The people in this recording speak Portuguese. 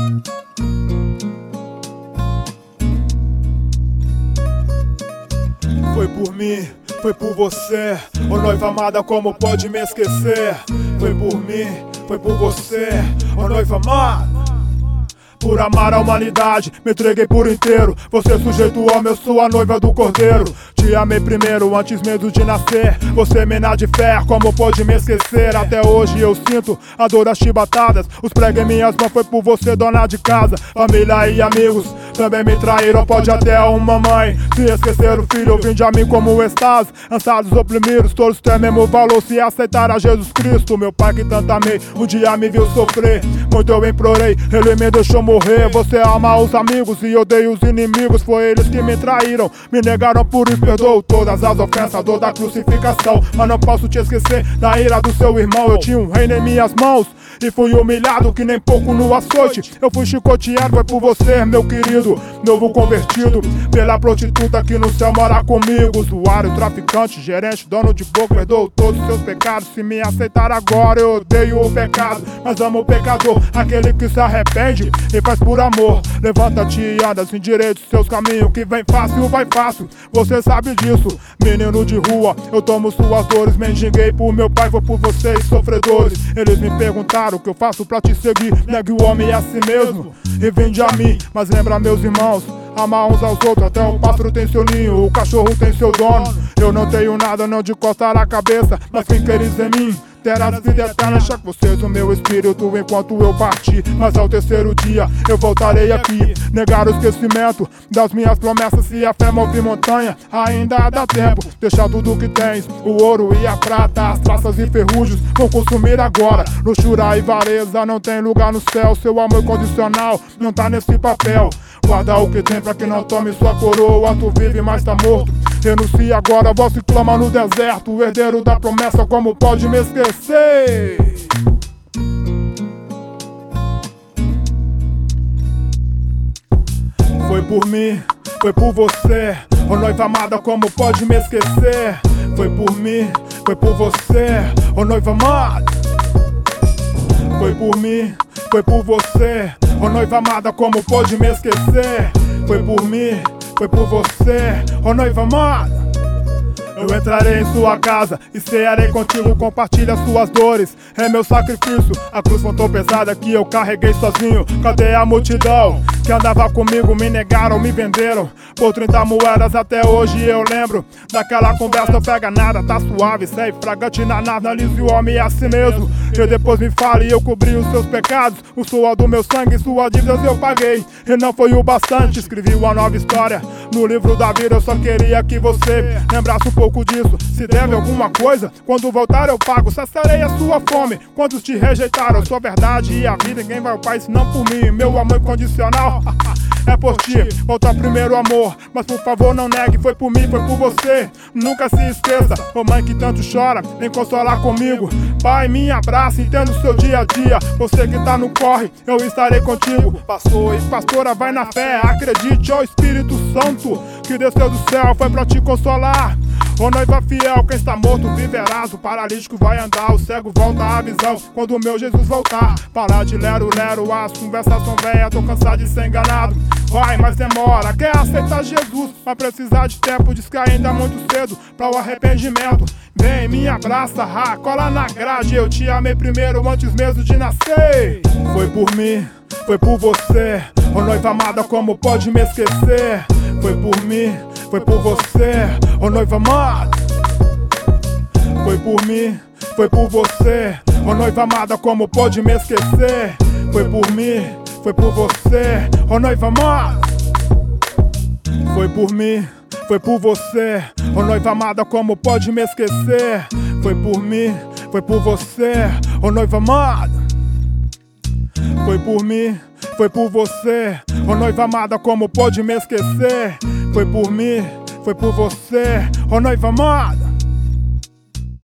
Foi por mim, foi por você, ô noiva amada, como pode me esquecer? Foi por mim, foi por você, ô noiva amada. Por amar a humanidade, me entreguei por inteiro. Você sujeito homem, eu sou a noiva do cordeiro. Te amei primeiro, antes mesmo de nascer. Você mina de fé, como pode me esquecer? Até hoje eu sinto a dor das chibatadas. Os pregos em minhas mãos foi por você, dona de casa. Família e amigos também me traíram, pode até uma mãe se esquecer o filho. Vinde a mim como estás, cansados, oprimidos, todos têm mesmo valor se aceitar a Jesus Cristo. Meu pai que tanto amei, um dia me viu sofrer. Muito eu implorei, ele me deixou morrer. Você ama os amigos e odeia os inimigos. Foi eles que me traíram, me negaram por e perdoo todas as ofensas, dor da crucificação. Mas não posso te esquecer da ira do seu irmão. Eu tinha um reino em minhas mãos e fui humilhado que nem pouco no açoite. Eu fui chicoteado, foi por você, meu querido, novo convertido pela prostituta que no céu mora comigo. Usuário, traficante, gerente, dono de boca, perdoo todos os seus pecados. Se me aceitar agora, eu odeio o pecado, mas amo o pecador, aquele que se arrepende e faz por amor. Levanta-te e anda sem direito seus caminhos, que vem fácil, vai fácil, você sabe disso. Menino de rua, eu tomo suas dores, mendiguei por meu pai, vou por vocês, sofredores. Eles me perguntaram o que eu faço pra te seguir. Negue o homem a si mesmo e vinde a mim. Mas lembra, meus irmãos, amar uns aos outros. Até o pássaro tem seu ninho, o cachorro tem seu dono. Eu não tenho nada, não de coçar a cabeça, mas quem queres em mim terás vida eterna. Deixa com vocês o meu espírito enquanto eu partir, mas ao terceiro dia eu voltarei aqui. Negar o esquecimento das minhas promessas. Se a fé move montanha, ainda dá tempo. Deixa tudo que tens, o ouro e a prata, as traças e ferrugem vão consumir agora. Luxúria e avareza não tem lugar no céu. Seu amor incondicional não tá nesse papel. Guarda o que tem pra que não tome sua coroa. Tu vive, mas tá morto. Renuncia agora, voz se clama no deserto. O herdeiro da promessa, como pode me esquecer? Foi por mim, foi por você, ô noiva amada, como pode me esquecer? Foi por mim, foi por você, ô noiva amada. Foi por mim, foi por você, ô noiva amada, como pode me esquecer? Foi por mim, foi por você, ô noiva amada. Eu entrarei em sua casa e cearei contigo, compartilha suas dores. É meu sacrifício, a cruz foi tão pesada que eu carreguei sozinho. Cadê a multidão que andava comigo? Me negaram, me venderam por 30 moedas. Até hoje eu lembro daquela conversa. Não pega nada, tá suave, sai fragante na nave. Analise o homem a si mesmo e depois me fale. Eu cobri os seus pecados, o suor do meu sangue, suas dívidas eu paguei e não foi o bastante. Escrevi uma nova história no livro da vida. Eu só queria que você lembrasse um pouco disso. Se deve alguma coisa, quando voltar eu pago. Saciarei a sua fome, quantos te rejeitaram. Sua verdade e a vida, ninguém vai ao Pai senão por mim. Meu amor incondicional é por ti, volta primeiro amor. Mas por favor não negue, foi por mim, foi por você. Nunca se esqueça, ô mãe que tanto chora, vem consolar comigo. Pai, me abraça, entenda o seu dia a dia. Você que tá no corre, eu estarei contigo. Pastor e pastora, vai na fé, acredite, ó Espírito Santo que desceu do céu, foi pra te consolar. Ô noiva fiel, quem está morto viverás. O paralítico vai andar, o cego volta à visão quando o meu Jesus voltar. Parar de lero-lero, as conversas são velhas. Tô cansado de ser enganado, vai, mas demora. Quer aceitar Jesus, vai precisar de tempo. Diz que ainda é muito cedo pra o arrependimento. Vem, me abraça, cola na grade. Eu te amei primeiro, antes mesmo de nascer. Foi por mim, foi por você, ô noiva amada, como pode me esquecer? Foi por mim, foi por você, ô noiva amada. Foi por mim, foi por você, ô noiva amada, como pode me esquecer? Foi por mim, foi por você, ô noiva amada. Foi por mim, foi por você, ô noiva amada, como pode me esquecer? Foi por mim, foi por você, ô noiva amada. Foi por mim, foi por você, ô noiva amada, como pode me esquecer? Foi por mim, foi por você, ô noiva amada.